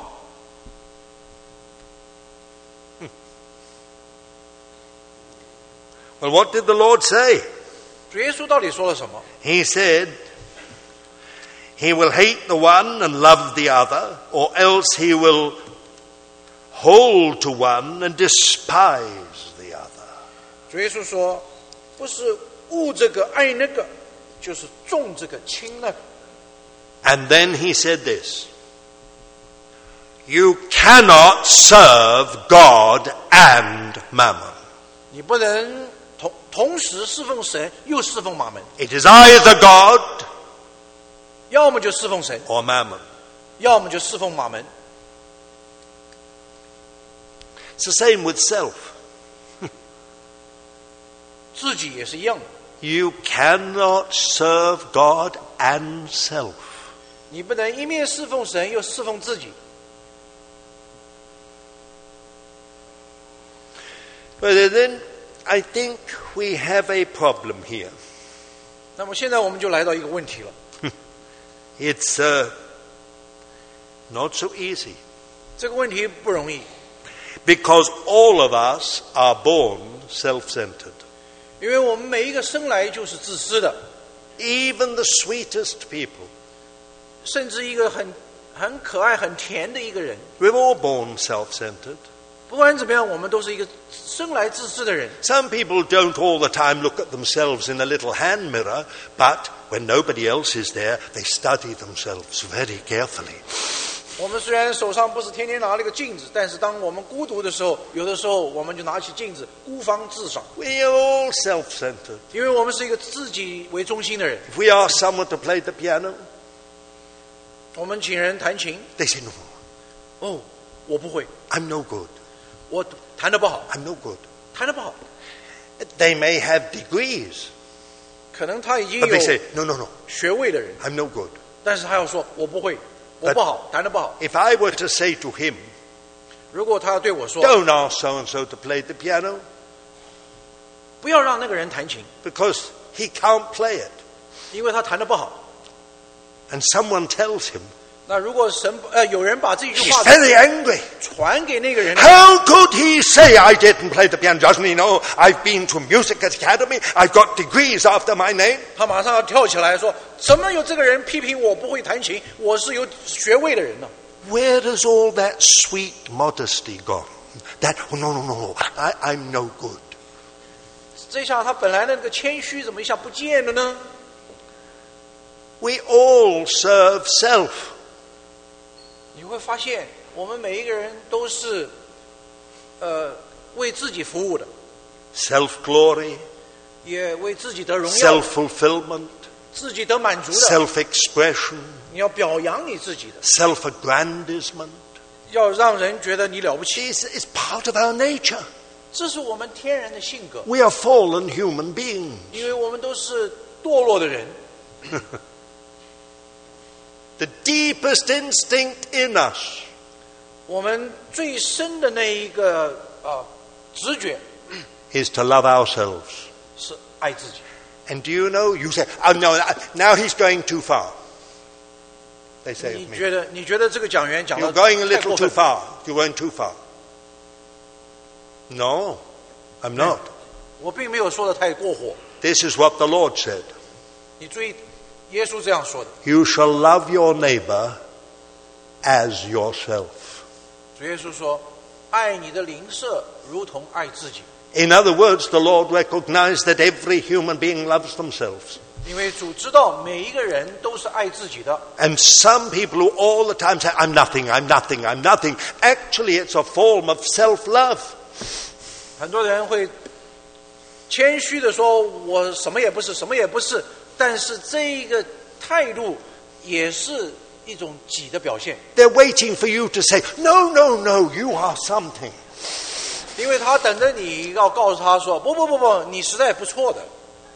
Well, what did the Lord say? 主耶稣到底说了什么？ He said, he will hate the one and love the other, or else he will hold to one and despise the other. 主耶稣说，不是恶这个爱那个，就是重这个轻那个。 And then he said this, you cannot serve God and mammon. 你不能同时侍奉神又侍奉马门， It is either God 要么就侍奉神， or mammon. 要么就侍奉马门。 It's the same with self. 自己也是一样的， You cannot serve God and self. 你不能一面侍奉神又侍奉自己。 But then I think we have a problem here. 那么现在我们就来到一个问题了， It's not so easy. 这个问题不容易， Because all of us are born self-centered. 因为我们每一个生来就是自私的， Even the sweetest people. 甚至一个很可爱、很甜的一个人， We're all born self-centered. 不管怎么样，我们都是一个生来自私的人。 Some people don't all the time look at themselves in a little hand mirror, but when nobody else is there, they study themselves very carefully. 我们虽然手上不是天天拿了一个镜子，但是当我们孤独的时候，有的时候我们就拿起镜子孤芳自赏， We are all self-centered. 因为我们是一个自己为中心的人。 If we ask someone to play the piano, 我们请人弹琴， they say, no, 哦，我不会， I'm no good. 我弹得不好， I'm no good. 弹得不好。 They may have degrees, 可能他已经 but 有 they say, no, no, no, 学位的人， I'm no good. 但是他要说我不会，我不好，弹得不好。 If I were to say to him, 如果他对我说 Don't ask so and so to play the piano 不要让那个人弹琴， because he can't play it. 因为他弹得不好。 And someone tells him, 那如果有人把这句 he's 话 very angry. 传给那个人， How could he say I didn't play the piano? Doesn't he know I've been to music academy? I've got degrees after my name. 他马上要跳起来说：怎么有这个人批评我不会弹琴？我是有学位的人呢。 Where does all that sweet modesty go? That, oh, no, I'm no good. 这下他本来的那个谦虚怎么一下不见了呢？ We all serve self. 你会发现，我们每一个人都是，为自己服务的， Self-glory, 也为自己得荣耀， self-fulfillment, 自己得满足的。 self-expression, 你要表扬你自己的， self-aggrandizement. 要让人觉得你了不起。 It's part of our nature. 这是我们天然的性格， We are fallen human beings. 因为我们都是堕落的人。 The deepest instinct in us 我们最深的那一个直觉 is to love ourselves. 是爱自己。 And do you know, you say, oh no, now he's going too far. They say of 你 me. 觉得这个讲员讲 You're 的 going a 太 little 过 too 分？ far. You're going too far. No, I'm not. 我并没有说的太过火。 This is what the Lord said. 你注意，耶稣这样说的。 You shall love your neighbor as yourself. 主耶稣说：“爱你的邻舍如同爱自己。” In other words, the Lord recognized that every human being loves themselves. 因为主知道每一个人都是爱自己的。 And some people who all the time say, I'm nothing, I'm nothing, I'm nothing. Actually, it's a form of self-love. 很多人会谦虚的说：“我什么也不是，什么也不是。”但是这个态度也是一种己的表现。 They're waiting for you to say, no, no, no, you are something. 因为他等着你要告诉他说：“不，你实在不错的。”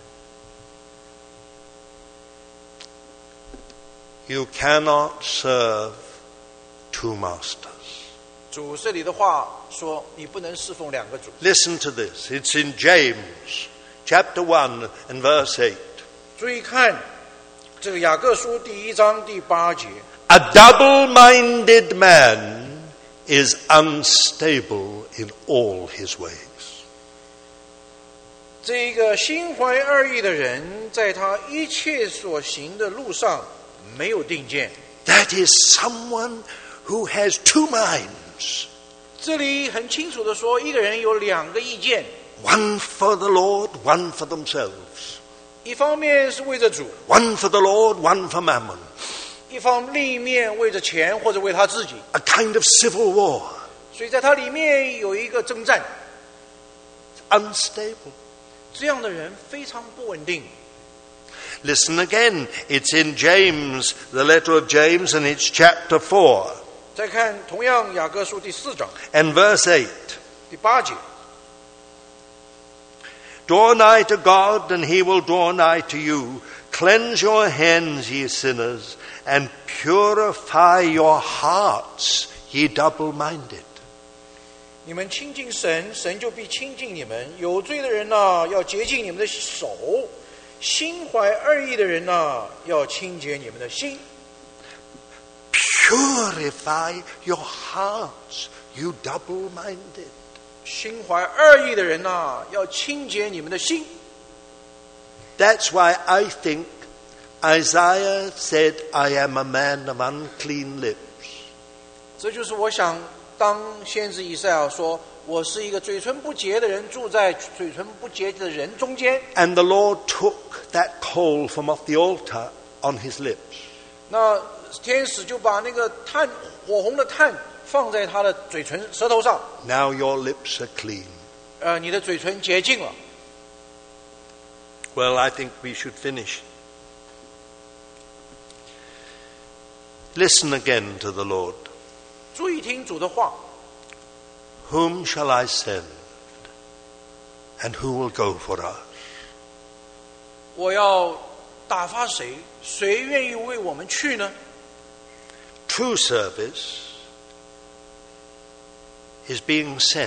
You cannot serve two masters. 主这里的话说：“你不能侍奉两个主。” Listen to this. It's in James, chapter 1 and verse 8. 注意看这个雅各书第1章第8节。 A double-minded man is unstable in all his ways. 这一个心怀二意的人，在他一切所行的路上没有定见。 That is someone who has two minds. 这里很清楚的说，一个人有两个意见， One for the Lord, one for themselves. 一方面是为着主， One for the Lord, one for mammon. 另一面为着钱或者为他自己。 A kind of civil war. 所以在他里面有一个征战。 Unstable. 这样的人非常不稳定。 Listen again. It's in James, the letter of James, and it's chapter 4 再看同样雅各书第4章 and verse 8. 第8节。 Draw nigh to God, and he will draw nigh to you. Cleanse your hands, ye sinners, and purify your hearts, ye double-minded. 你们亲近神，神就必亲近你们。有罪的人呐，要洁净你们的手；心怀二意的人呐，要清洁你们的心。 Purify your hearts, you double-minded. 心怀二意的人呐，要清洁你们的心。 That's why I think Isaiah said, I am a man of unclean lips. 这就是我想，当先知以赛亚说：“我是一个嘴唇不洁的人，住在嘴唇不洁的人中间。” And the Lord took that coal from off the altar on his lips. 那天使就把那个炭，火红的炭放在他的嘴唇、舌头上。 Now your lips are clean. 你的嘴唇洁净了。 Well, I think we should finish. Listen again to the Lord. 注意听主的话。 Whom shall I send? And who will go for us? 我要打发谁？谁愿意为我们去呢？ True service is being sent.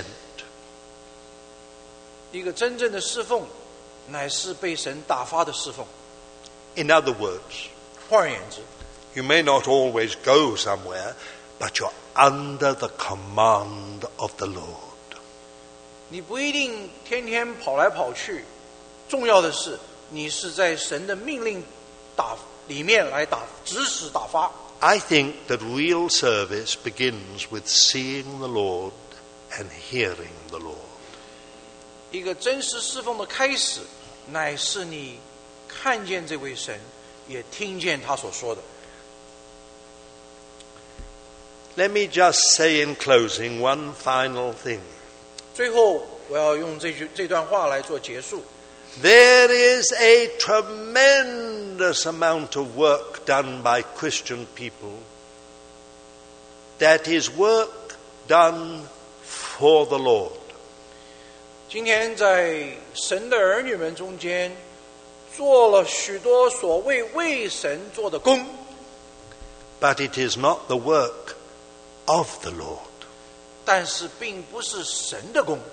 一个真正的侍奉，乃是被神打发的侍奉。 In other words, 换而言之， you may not always go somewhere, but you're under the command of the Lord. 你不一定天天跑来跑去，重要的是你是在神的命令里面来指使打发。 I think that real service begins with seeing the Lord and hearing the Lord. 一个真实侍奉的开始，乃是你看见这位神，也听见他所说的。 Let me just say in closing one final thing. 最后，我要用这段话来做结束。 There is a tremendous amount of work done by Christian people that is work done for the Lord. 今天在神的儿女们中间，做了许多所谓为神做的工， But it is not the work of the Lord. 但是并不是神的工。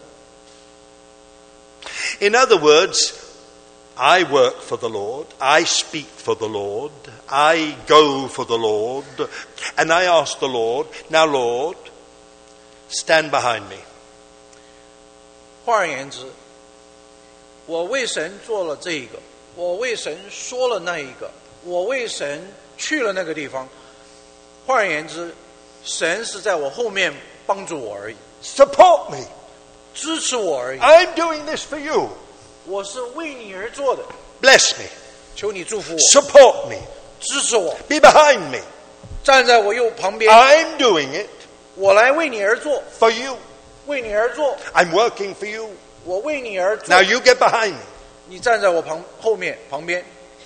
In other words, I work for the Lord, I speak for the Lord, I go for the Lord, and I ask the Lord, now Lord, stand behind me. 换而言之，我为神做了这一个，我为神说了那一个，我为神去了那个地方。换而言之，神是在我后面帮助我而已， Support me. 支持我而已。 I'm doing this for you. 我是为你而做的， Bless me. 求你祝福我， Support me. 支持我， Be behind me. 站在我右旁边。 I'm doing it 我来为你而做， for you. 为你而做， I'm working for you. 我为你而做。 Now you get behind me. 你站在我后面旁边。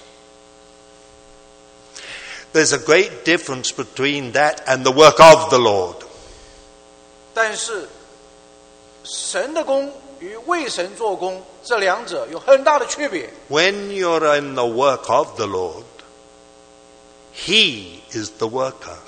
There's a great difference between that and the work of the Lord. 但是神的工与为神做工，这两者有很大的区别。 When you're in the work of the Lord, He is the worker.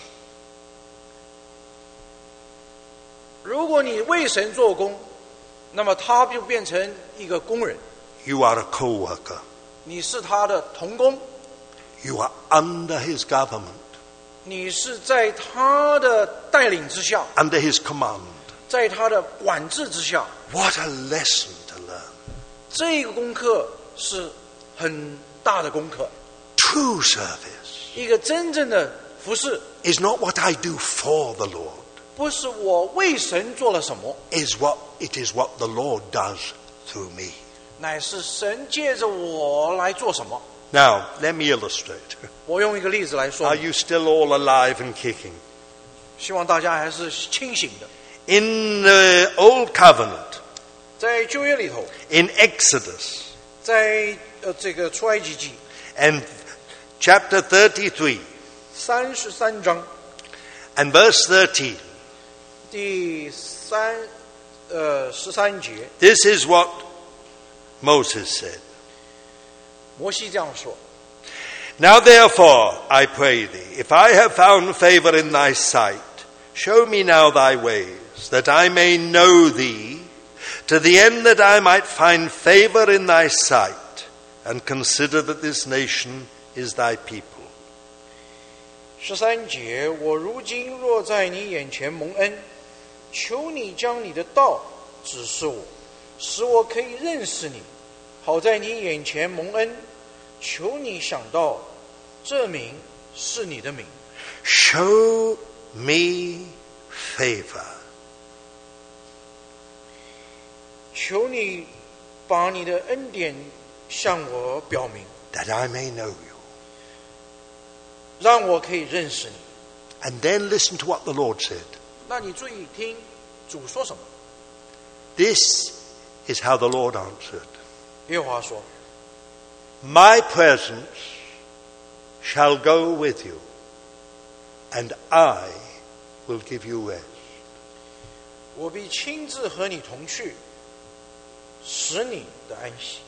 如果你为神做工，那么他就变成一个工人， You are a co-worker. 你是他的同工， You are under His government, 你是在他的带领之下， under His command. 在他的管制之下。 What a lesson to learn. 这个功课是很大的功课。 True service 一个真正的服事， is not what I do for the Lord, 不是我为神做了什么， it is what the Lord does through me. 乃是神借着我来做什么。 Now, let me illustrate. 我用一个例子来说 Are，you still all alive and kicking? 希望大家还是清醒的。 In the Old Covenant, 在旧约里头， in Exodus, 在这个出埃及记 and chapter 33, 33章 and verse 13, 第13节， this is what Moses said. 摩西这样说： Now therefore, I pray thee, if I have found favor in thy sight, show me now thy ways, that I may know thee, to the end that I might find favor in thy sight, and consider that this nation is thy people. 13节，我如今若在你眼前蒙恩，求你将你的道指示我，使我可以认识你，好在你眼前蒙恩。求你想到，这名是你的名。 Show me favor. 求你把你的恩典向我表明， that I may know you. 让我可以认识你。 And then listen to what the Lord said. 那你注意听主说什么。 This is how the Lord answered. 耶和华说： My presence shall go with you, and I will give you rest. 我必亲自和你同去，使你的安息。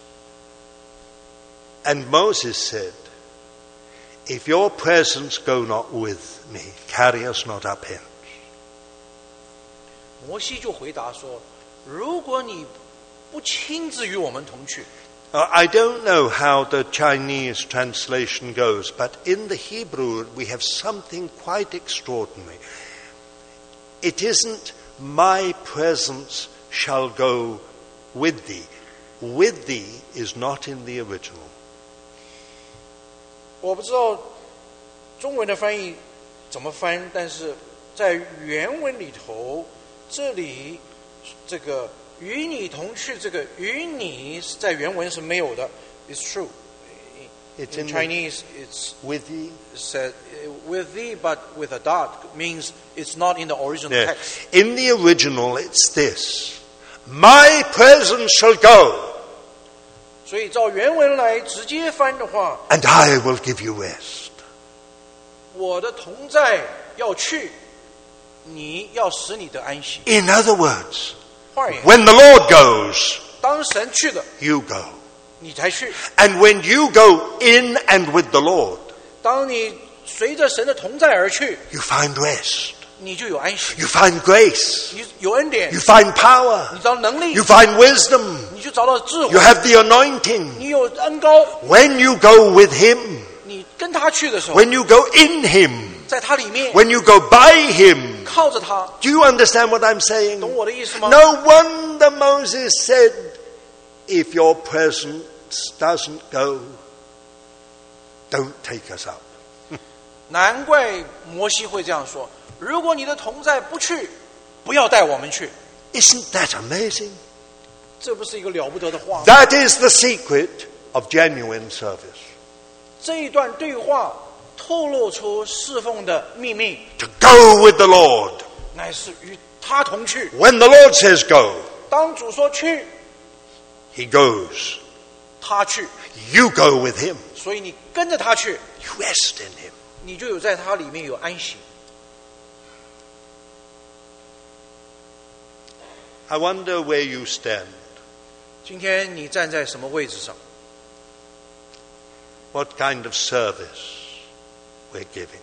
And Moses said, If your presence go not with me, carry us not up hence. 摩西就回答说：“如果你不亲自与我们同去。” I don't know how the Chinese translation goes, but in the Hebrew we have something quite extraordinary. It isn't my presence shall go with thee. With thee is not in the original. 我不知道中文的翻译怎么翻，但是在原文里头，这里这个与你同去，这个与你在原文是没有的。It's true. It's in Chinese, it's with thee. Said with thee, but with a dot means it's not in the original Yeah. text. In the original, it's this: my presence shall go, 所以照原文来直接翻的话， and I will give you rest. 我的同在要去，你要使你得安息。 In other words, 换言， when the Lord goes, 当神去了， you go. 你才去； And when you go in and with the Lord, 当你随着神的同在而去， you find rest. 你就有安息， You find grace. 你有恩典， You find power. 你找到能力， You find wisdom. 你就找到智 You 慧， have the anointing. 你有恩高。 When you go with Him, 你跟他去的时候， when you go in Him, 在他里面， when you go by Him, 靠着他， do you understand what I'm saying? 懂我的意思吗？ No wonder Moses said, if your presence doesn't go, don't take us up. 难怪摩西会这样说：如果你的同在不去，不要带我们去。 Isn't that amazing? 这不是一个了不得的话吗？ That is the secret of genuine service. 这一段对话透露出侍奉的秘密， To go with the Lord. 乃是与他同去。 When the Lord says go, 当主说去， He goes. 他去， You go with Him. 所以你跟着他去， You rest in Him. 你就有在他里面有安息。 I wonder where you stand. 今天你站在什么位置上？ What kind of service we're giving.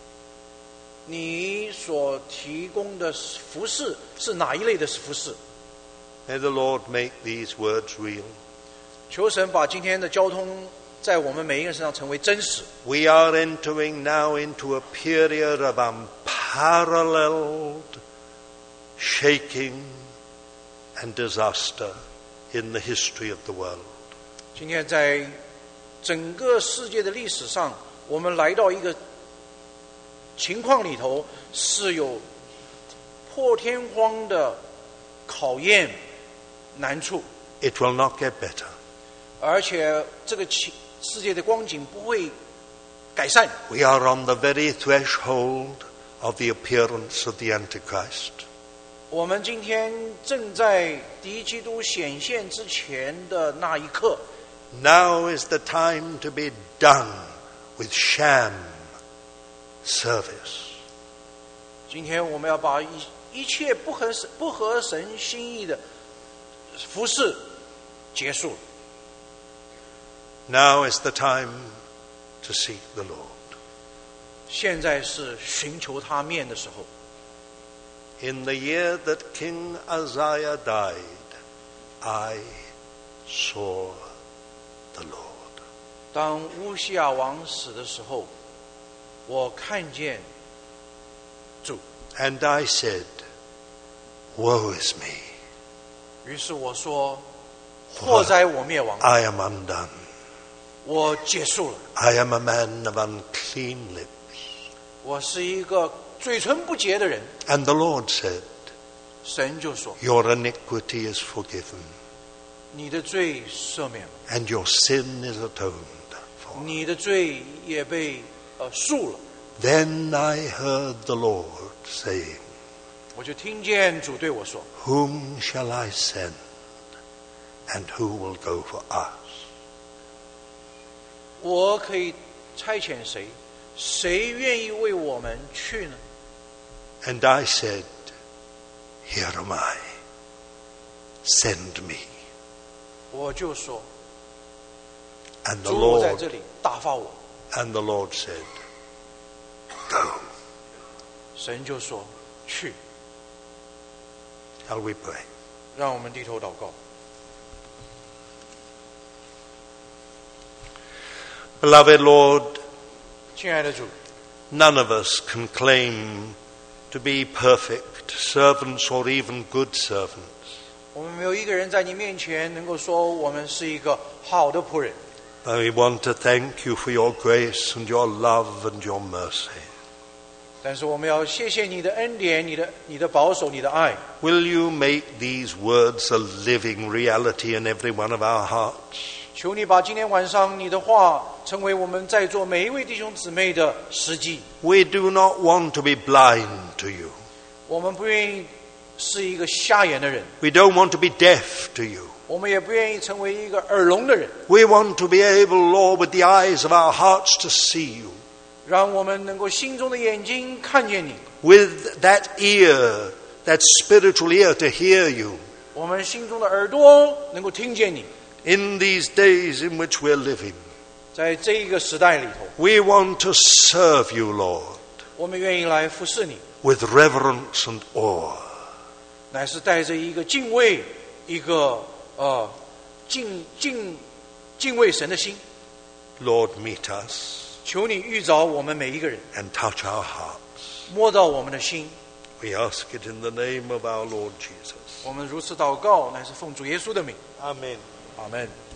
你所提供的服事是哪一类的服事？ May the Lord make these words real. 求神把今天的交通在我们每一个人身上成为真实。 We are entering now into a period of unparalleled shaking and disaster in the history of the world. 今天在整个世界的历史上，我们来到一个情况里头，是有破天荒的考验、难处， It will not get better. 而且这个世界的光景不会改善。 We are on the very threshold of the appearance of the Antichrist. 我们今天正在敌基督显现之前的那一刻， Now is the time to be done with sham service. 今天我们要把一切不合神心意的服事结束了。 Now is the time to seek the Lord. 现在是寻求他面的时候。 In the year that King Uzziah died, I saw the Lord. 当乌西亚王死的时候，我看见主， And I said, woe is me. 于是我说：祸哉我灭亡， I am undone. 我结束了。 I am a man of unclean lips. 我是一个嘴唇不洁的人。 And the Lord said, 神就说： your iniquity is forgiven, 你的罪赦免了， and your sin is atoned for. 你的罪也被恕了。 Then I heard the Lord saying, 我就听见主对我说： whom shall I send, and who will go for us? 我可以差遣谁？谁愿意为我们去呢？ And I said, here am I, send me. 我就说： And the 主在 Lord, 这里打发我。 and the Lord said, go. 神就说：去。 Shall we pray? 让我们低头祷告。 Beloved Lord, 亲爱的主， none of us can claim to be perfect servants or even good servants. 我们没有一个人在你面前能够说我们是一个好的仆人。 But we want to thank you for your grace and your love and your mercy. 但是我们要谢谢你的恩典，你的保守，你的爱。 Will you make these words a living reality in every one of our hearts? 求你把今天晚上你的话成为我们在座每一位弟兄姊妹的实际。 We do not want to be blind to you. 我们不愿意是一个瞎眼的人， We don't want to be deaf to you. 我们也不愿意成为一个耳聋的人。 We want to be able, Lord, with the eyes of our hearts to see you. 让我们能够心中的眼睛看见你， With that ear, that spiritual ear to hear you. 我们心中的耳朵能够听见你。 In these days in which we're living, 在这一个时代里头， we want to serve you, Lord, 我们愿意来服侍你， with reverence and awe. 乃是带着一个敬畏、一个敬畏神的心。 Lord, meet us 求你遇着我们每一个人， and touch our hearts. 摸到我们的心。 We ask it in the name of our Lord Jesus. 我们如此祷告，乃是奉主耶稣的名。 Amen. 阿门。